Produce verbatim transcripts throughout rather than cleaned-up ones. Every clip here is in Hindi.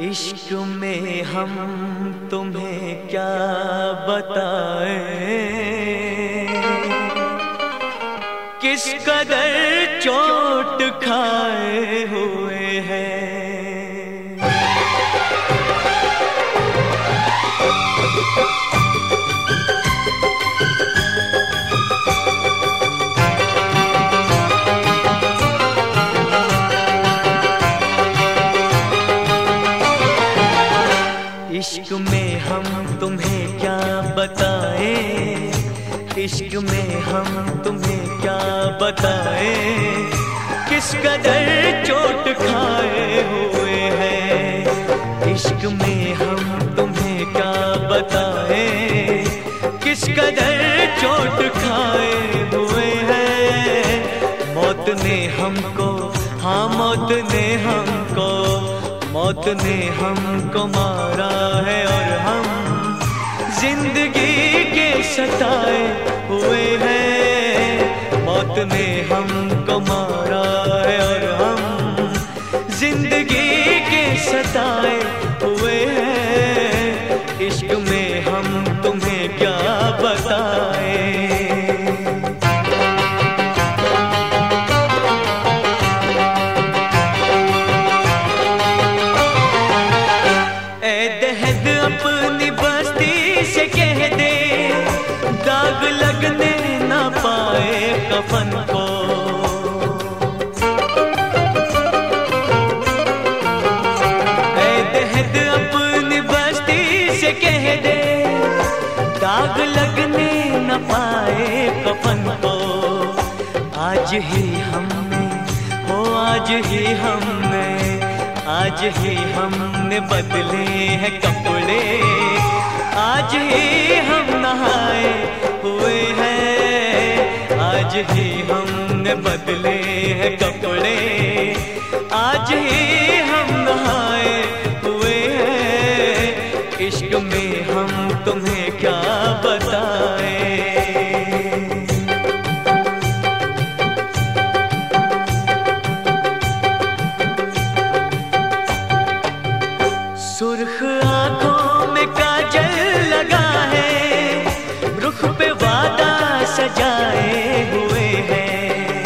इश्क में हम तुम्हें क्या बताएं, किस कदर चोट खाए हुए हैं। इश्क में हम तुम्हें क्या बताएं, इश्क में हम तुम्हें क्या बताएं, किस कदर चोट खाए हुए हैं। इश्क में हम तुम्हें क्या बताएं, किस कदर चोट खाए हुए हैं। मौत ने हमको, हाँ मौत ने हमको, मौत ने हमको मारा है और हम जिंदगी के सताए हुए हैं। मौत ने हमको मारा है और हम जिंदगी के सताए हुए हैं। इश्क में हम तुम्हें क्या बताएं। अपनी बस्ती से कह दे, दाग लगने ना पाए कफन को। ऐ दहद अपनी बस्ती से कह दे, दाग लगने ना पाए कफन को। आज ही हमने, हो आज ही हमने, आज ही हमने बदले हैं कपड़े, आज ही हम नहाए हुए हैं। आज ही हमने बदले हैं कपड़े, आज ही हम नहाए हुए हैं। इश्क में हम तुम्हें क्या बताएं। सुर्ख आंखों में काजल लगा है, रुख पे वादा सजाए हुए हैं।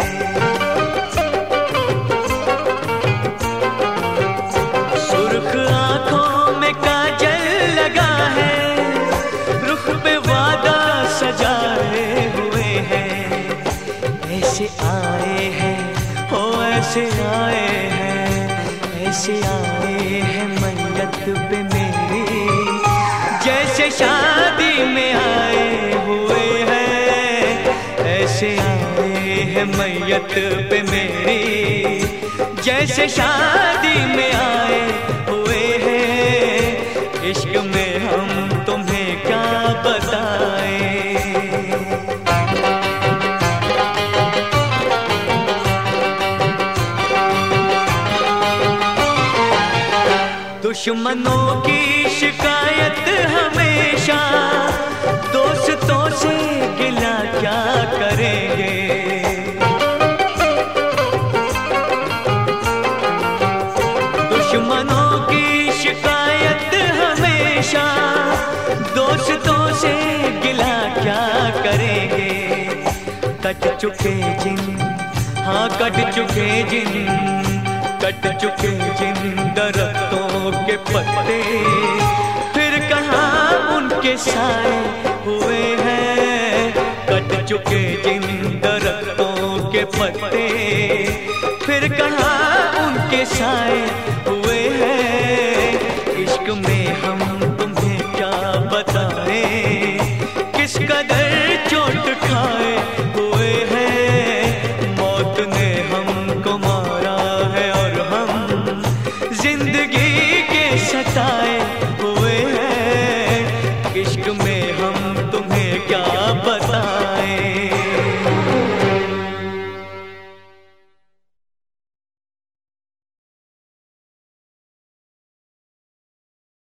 सुर्ख आंखों में काजल लगा है, रुख पे वादा सजाए हुए हैं। ऐसे आए हैं, हो ऐसे आए हैं, ऐसे आए हैं मैयत पे मेरी, जैसे शादी में आए हुए हैं। ऐसे आए हैं मैयत पे मेरी, जैसे शादी में आए हुए हैं। इश्क में हम तुम्हें क्या बताएं। दुश्मनों की शिकायत हमेशा, दोस्तों से गिला क्या करेंगे। दुश्मनों की शिकायत हमेशा, दोस्तों से गिला क्या करेंगे। कट चुके जिन, हाँ कट चुके जिन, कट चुके जिन दरख्तों के पत्ते, फिर कहाँ उनके साए हुए हैं। कट चुके जिन दरख्तों के पत्ते, फिर कहाँ उनके साए हुए हैं। इश्क में हम तुम्हें क्या बताएं, किस कदर चोट खाए हुए हैं। मौत ने हमको मारा है और हम जिंदगी के सताए हुए हैं। इश्क